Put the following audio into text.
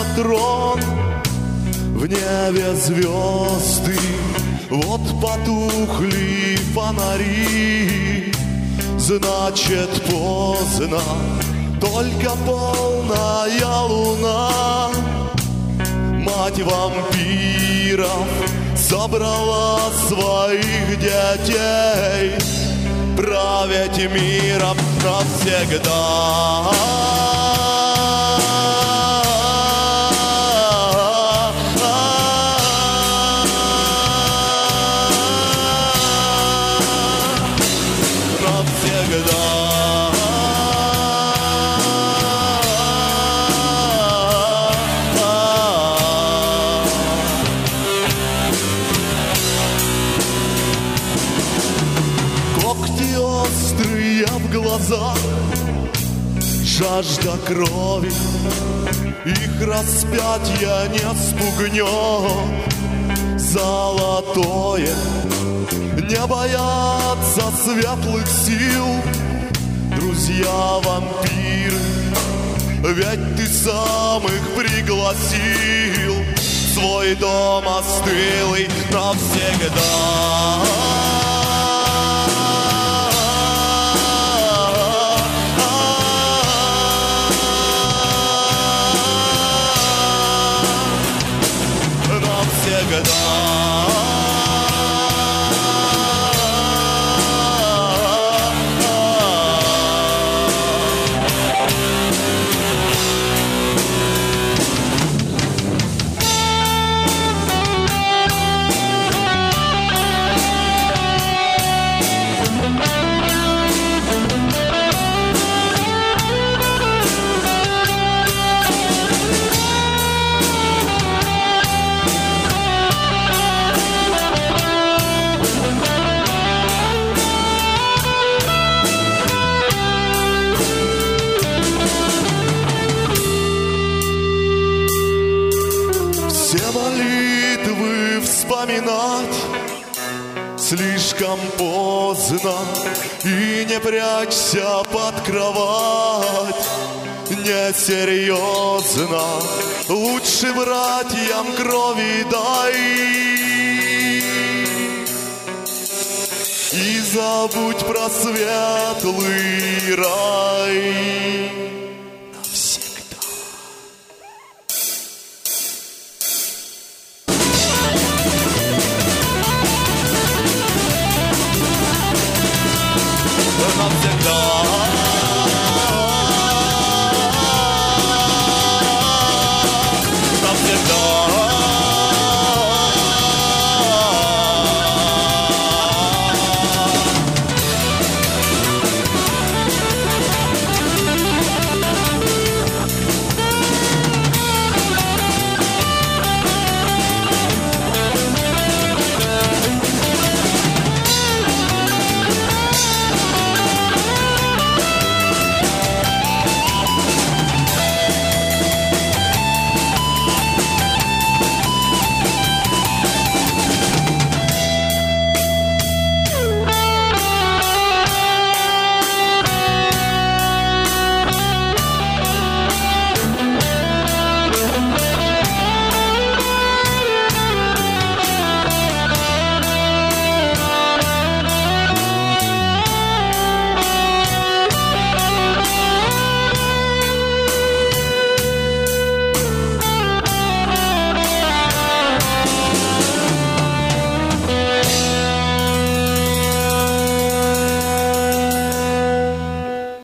трон. В небе звезды, вот потухли фонари. Значит, поздно, только полная луна. Мать вампиров собрала своих детей править миром навсегда. Когти острые в глазах, жажда крови, их распятья не спугнет. Золотое не боятся светлых сил, друзья-вампиры, ведь ты сам их пригласил в свой дом остылый навсегда. Все молитвы вспоминать слишком поздно, и не прячься под кровать, несерьезно. Лучше братьям крови дай и забудь про светлый рай.